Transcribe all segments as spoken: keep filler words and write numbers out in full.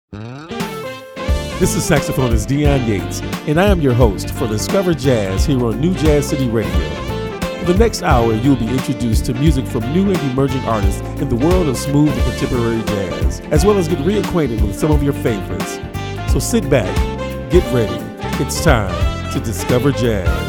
This is saxophonist Dion Yates, and I am your host for Discover Jazz here on New Jazz City Radio. For the next hour, you'll be introduced to music from new and emerging artists in the world of smooth and contemporary jazz, as well as get reacquainted with some of your favorites. So sit back, get ready. It's time to discover jazz.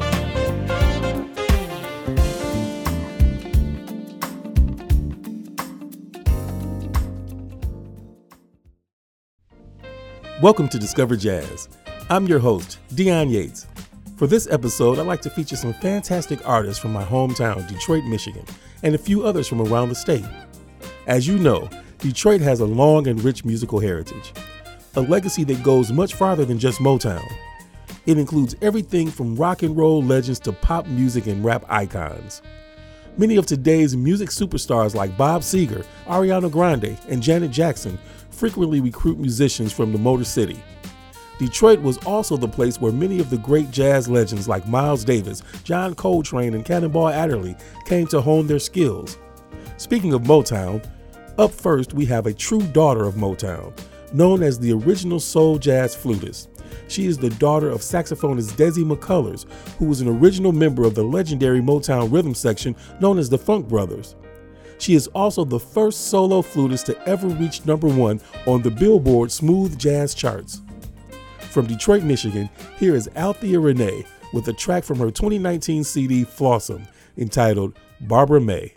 Welcome to Discover Jazz. I'm your host, Dion Yates. For this episode, I'd like to feature some fantastic artists from my hometown, Detroit, Michigan, and a few others from around the state. As you know, Detroit has a long and rich musical heritage, a legacy that goes much farther than just Motown. It includes everything from rock and roll legends to pop music and rap icons. Many of today's music superstars like Bob Seger, Ariana Grande, and Janet Jackson frequently recruit musicians from the Motor City. Detroit was also the place where many of the great jazz legends like Miles Davis, John Coltrane, and Cannonball Adderley came to hone their skills. Speaking of Motown, up first we have a true daughter of Motown, known as the original soul jazz flutist. She is the daughter of saxophonist Desi McCullers, who was an original member of the legendary Motown rhythm section known as the Funk Brothers. She is also the first solo flutist to ever reach number one on the Billboard Smooth Jazz charts. From Detroit, Michigan, here is Althea Renee with a track from her twenty nineteen C D Flossom entitled Barbara May.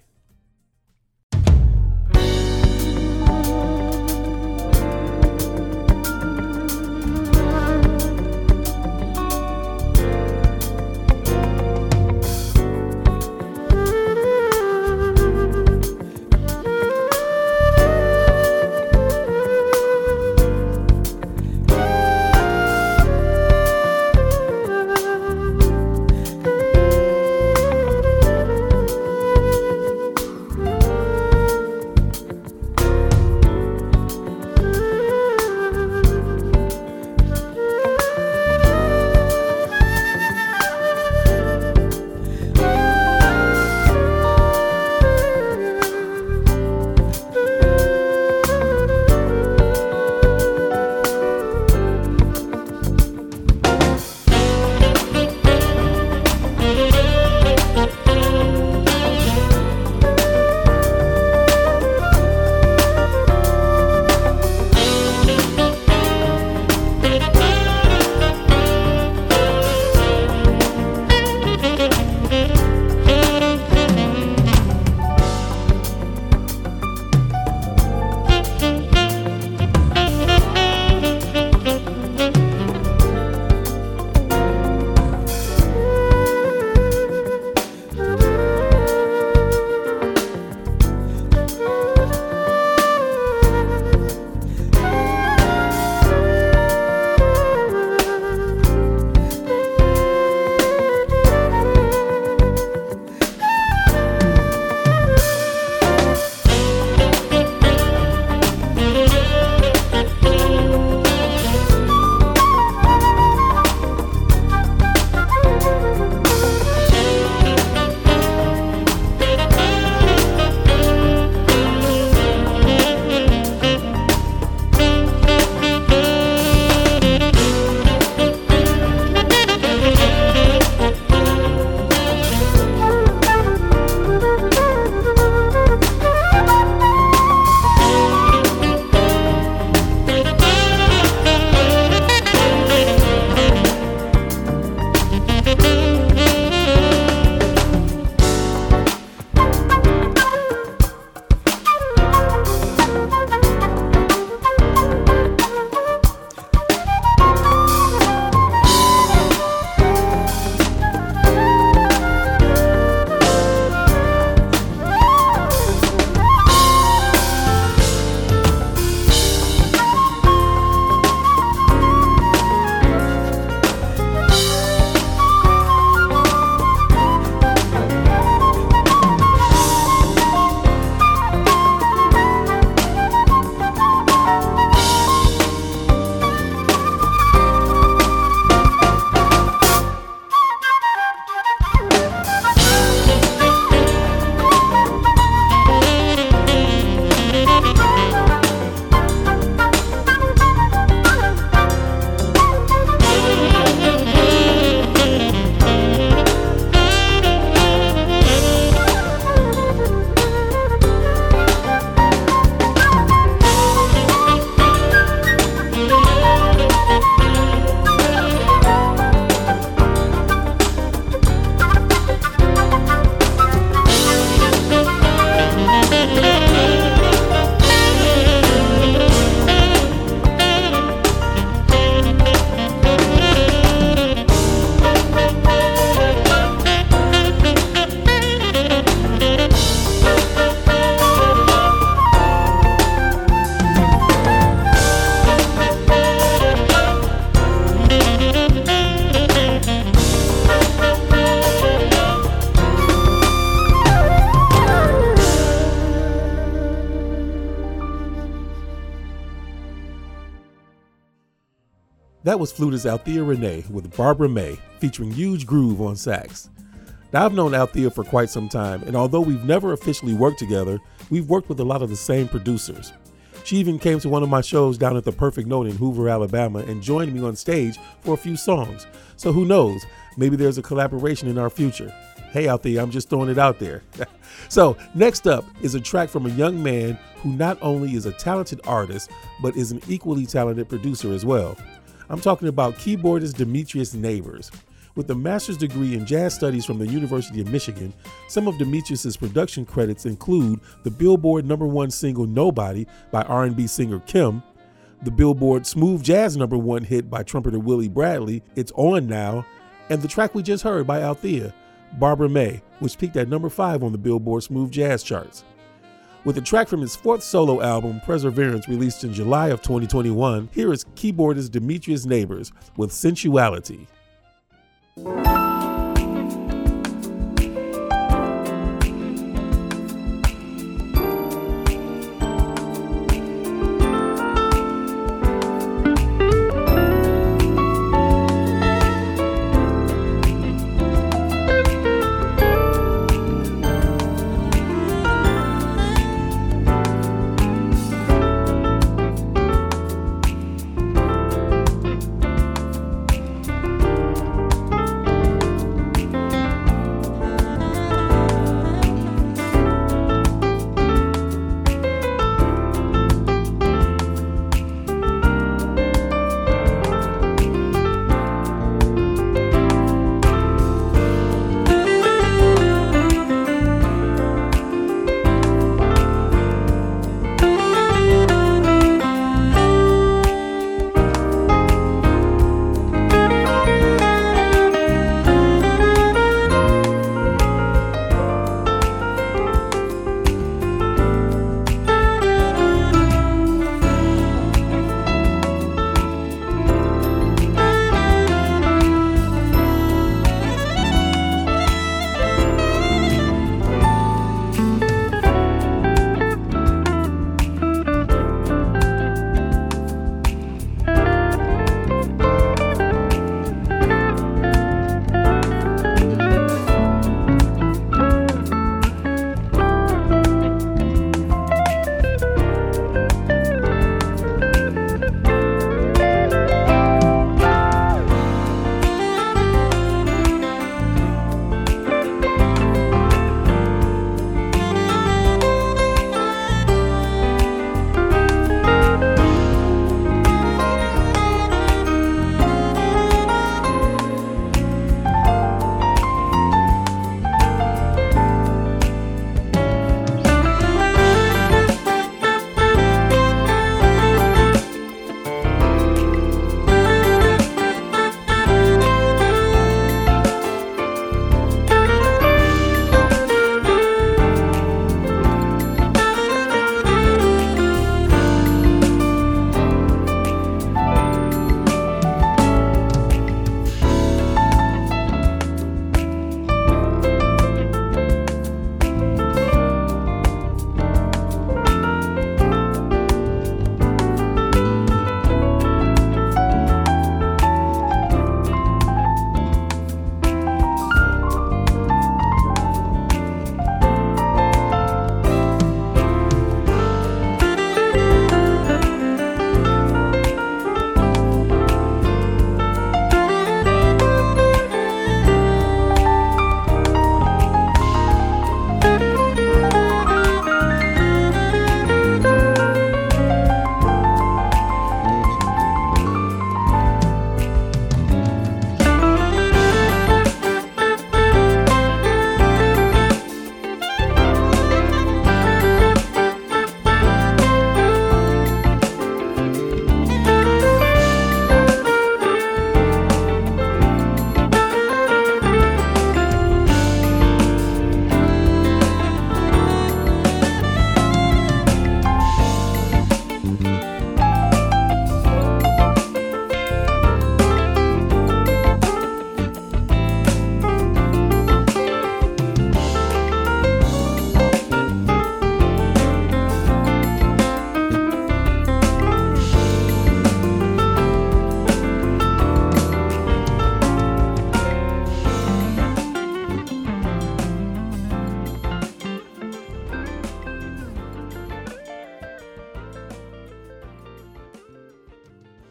That was flutist Althea Renee with Barbara May, featuring Huge Groove on sax. Now, I've known Althea for quite some time, and although we've never officially worked together, we've worked with a lot of the same producers. She even came to one of my shows down at the Perfect Note in Hoover, Alabama, and joined me on stage for a few songs. So who knows, maybe there's a collaboration in our future. Hey, Althea, I'm just throwing it out there. So next up is a track from a young man who not only is a talented artist, but is an equally talented producer as well. I'm talking about keyboardist Demetrius Neighbors. With a master's degree in jazz studies from the University of Michigan, some of Demetrius's production credits include the Billboard number one single Nobody by R and B singer Kim, the Billboard smooth jazz number one hit by trumpeter Willie Bradley, It's On Now, and the track we just heard by Althea, Barbara May, which peaked at number five on the Billboard smooth jazz charts. With a track from his fourth solo album, Perseverance, released in July of twenty twenty-one, here is keyboardist Demetrius Neighbors with Sensuality.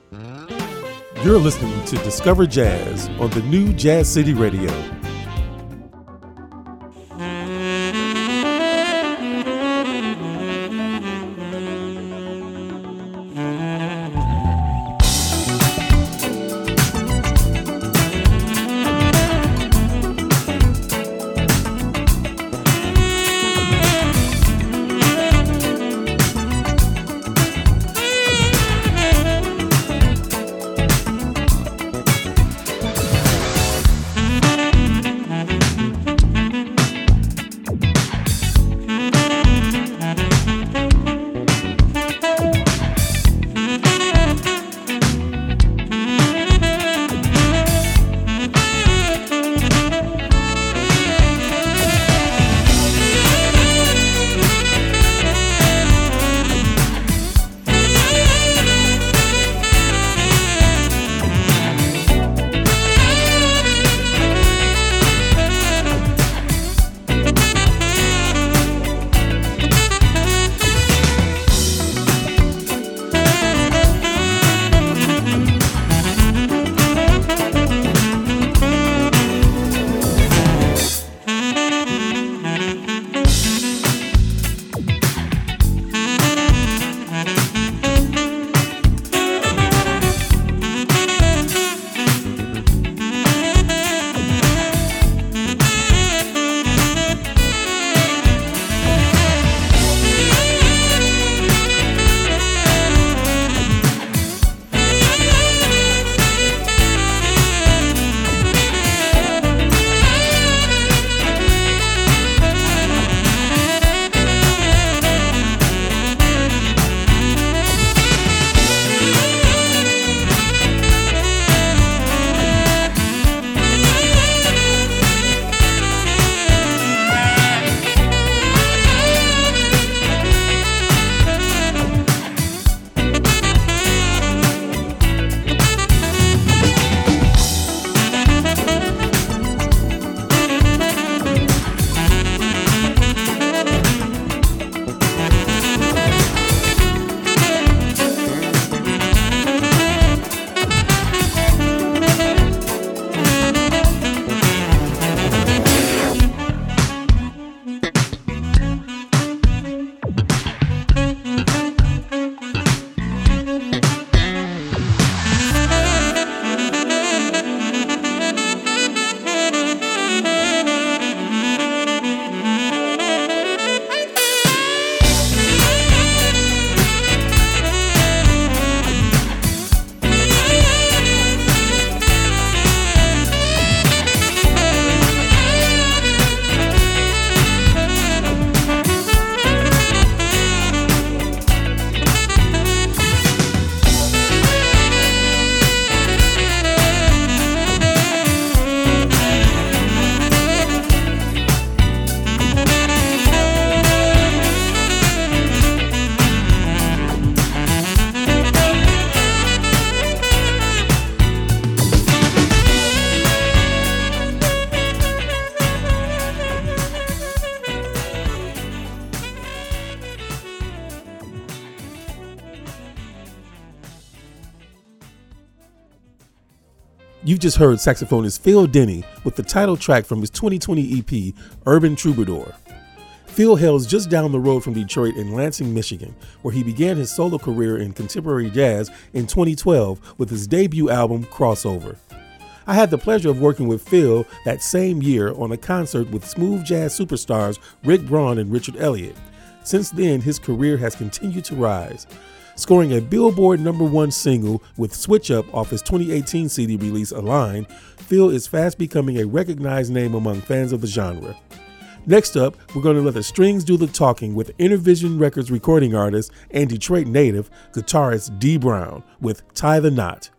You're listening to Discover Jazz on the new Jazz City Radio. You've just heard saxophonist Phil Denny with the title track from his twenty twenty E P, Urban Troubadour. Phil hails just down the road from Detroit in Lansing, Michigan, where he began his solo career in contemporary jazz in twenty twelve with his debut album, Crossover. I had the pleasure of working with Phil that same year on a concert with smooth jazz superstars Rick Braun and Richard Elliott. Since then, his career has continued to rise. Scoring a Billboard number one single with Switch Up off his twenty eighteen C D release Align, Phil is fast becoming a recognized name among fans of the genre. Next up, we're going to let the strings do the talking with Intervision Records recording artist and Detroit native guitarist Dee Brown with Tie the Knot.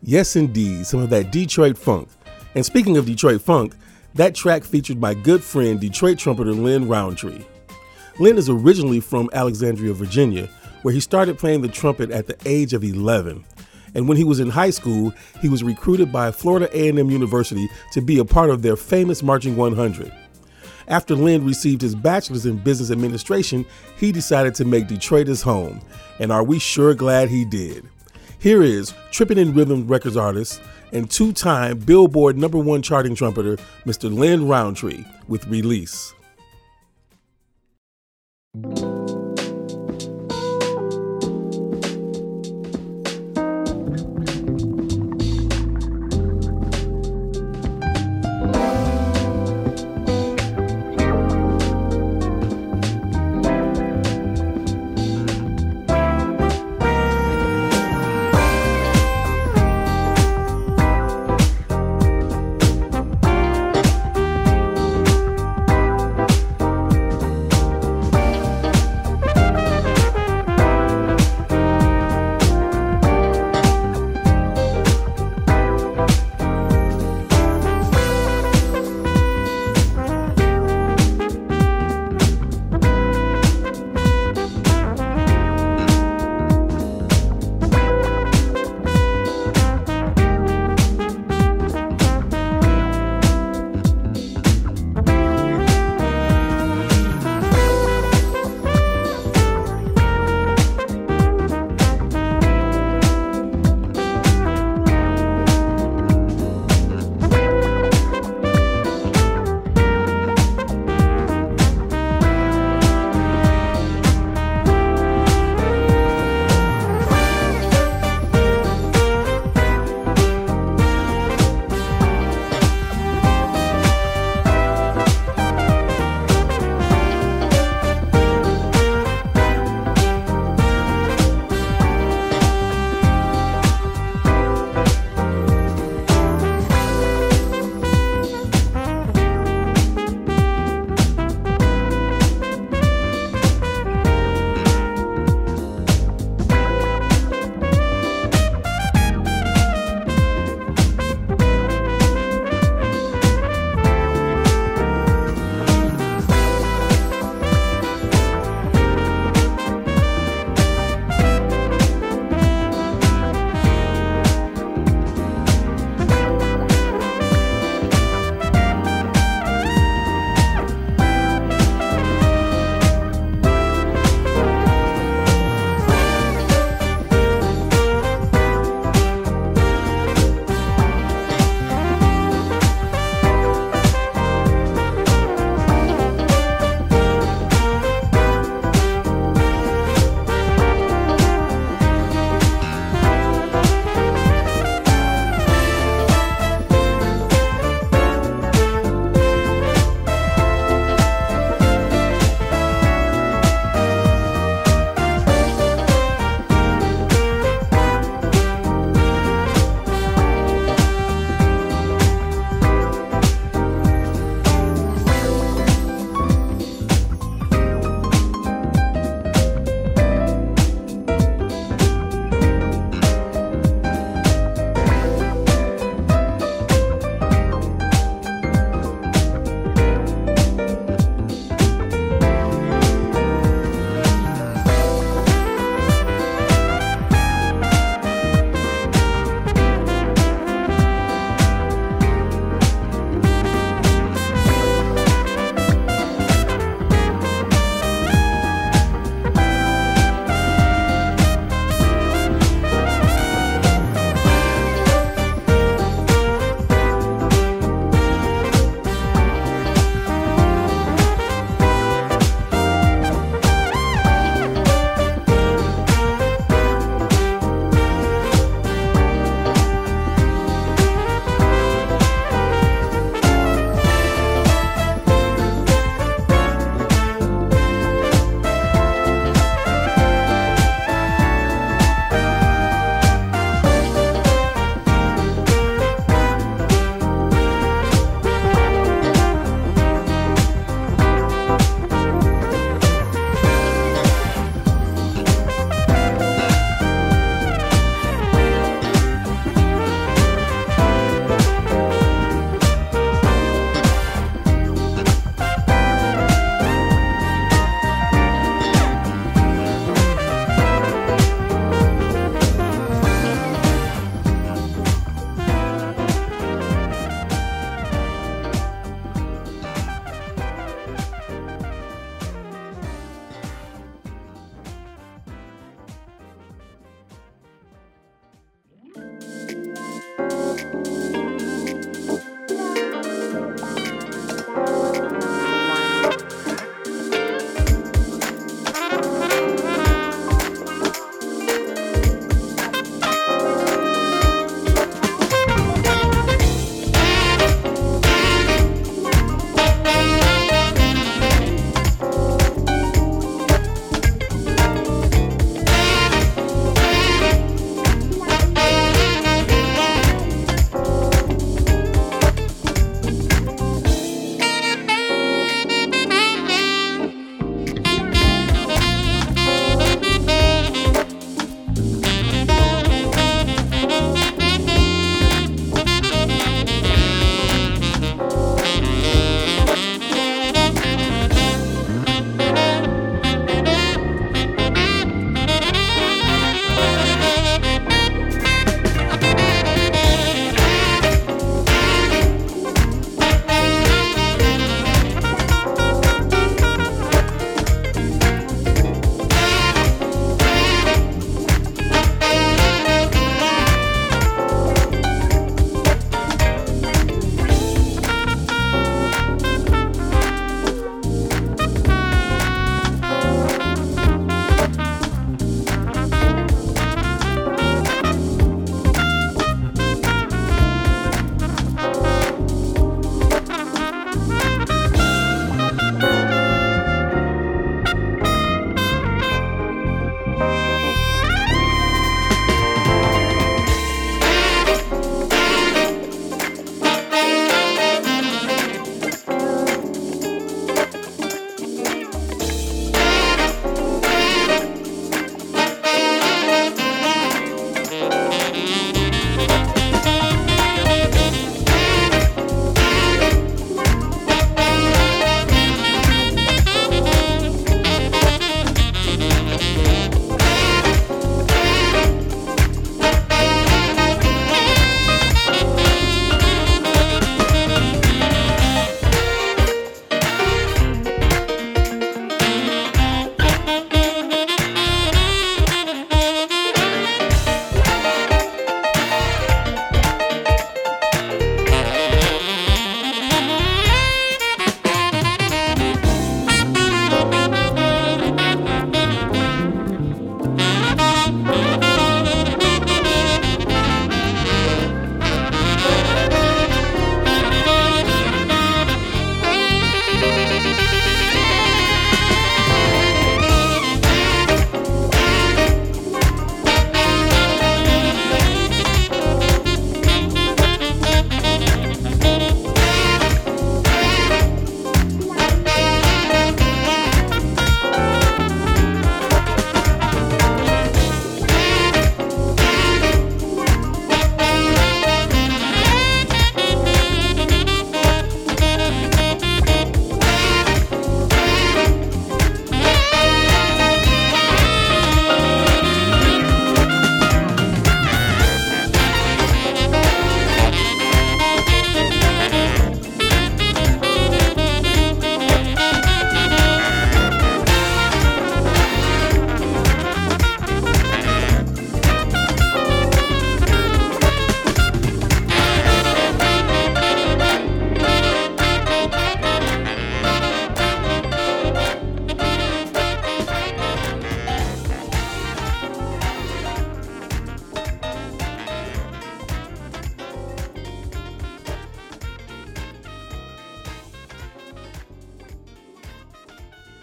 Yes, indeed, some of that Detroit funk. And speaking of Detroit funk, that track featured my good friend, Detroit trumpeter Lynn Rountree. Lynn is originally from Alexandria, Virginia, where he started playing the trumpet at the age of eleven. And when he was in high school, he was recruited by Florida A and M University to be a part of their famous Marching one hundred. After Lynn received his bachelor's in business administration, he decided to make Detroit his home. And are we sure glad he did? Here is Trippin' in Rhythm Records artist and two-time Billboard number one charting trumpeter, Mister Lynn Rountree, with Release.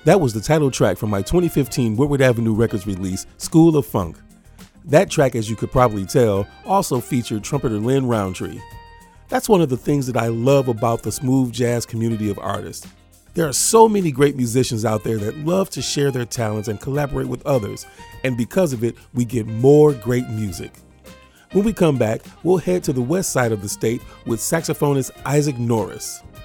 That was the title track from my twenty fifteen Woodward Avenue Records release, School of Funk. That track, as you could probably tell, also featured trumpeter Lynn Roundtree. That's one of the things that I love about the smooth jazz community of artists. There are so many great musicians out there that love to share their talents and collaborate with others, and because of it, we get more great music. When we come back, we'll head to the west side of the state with saxophonist Isaac Norris.